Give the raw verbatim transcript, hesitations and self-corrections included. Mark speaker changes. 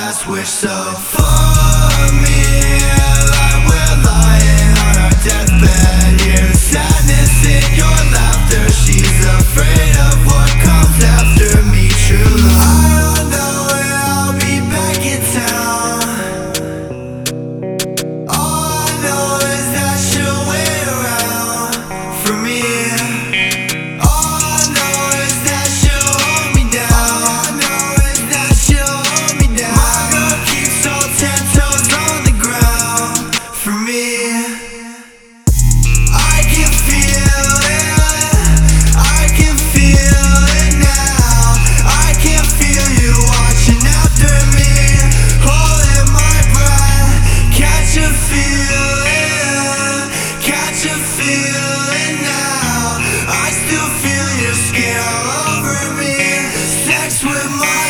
Speaker 1: last wish. So fuck me, like we're lying on our deathbed. Hear the sadness in your laughter. She's afraid of what comes after me. True love, I don't know when I'll be back in town. All I know is that she'll wait around for me. All I know is that she'll hold me down. All I know is that she'll hold me down. My girl keeps all ten toes on the ground for me. I can feel it, I can feel it now. I can feel you watching after me, holding my breath. Can't you feel it? Can't you feel it now? I still feel your skin all over me. Sex with my